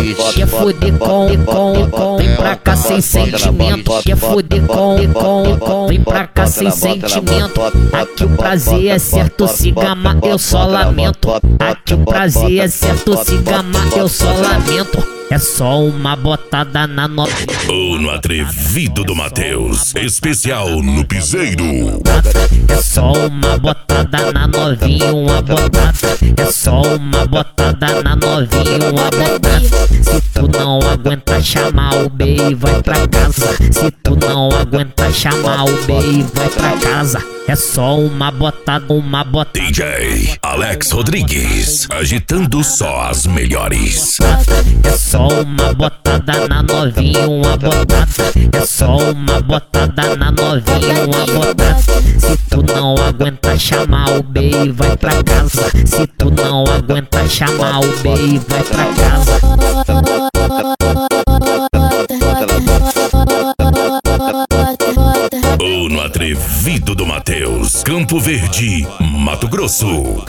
Quer foder com, vem pra cá sem sentimento. Quer foder com, vem pra cá sem sentimento. Aqui o prazer é certo, se gama eu só lamento. Aqui o prazer é certo, se gama eu só lamento. É só uma botada na novinha. Ou no atrevido do Matheus, especial no piseiro. É só uma botada na novinha, uma botada. É só uma botada na novinha, uma botada. Se tu não aguenta chamar o B e vai pra casa. Se tu não aguenta chamar o B e vai pra casa. É só uma botada, uma botada. DJ Alex Rodrigues, agitando só as melhores. É só uma botada na novinha, uma botada. É só uma botada na novinha, uma botada. Se tu não aguenta chamar o B e vai pra casa. Se tu não aguenta chamar o B e vai pra casa. Ou no atrevido do Matheus, Campo Verde, Mato Grosso.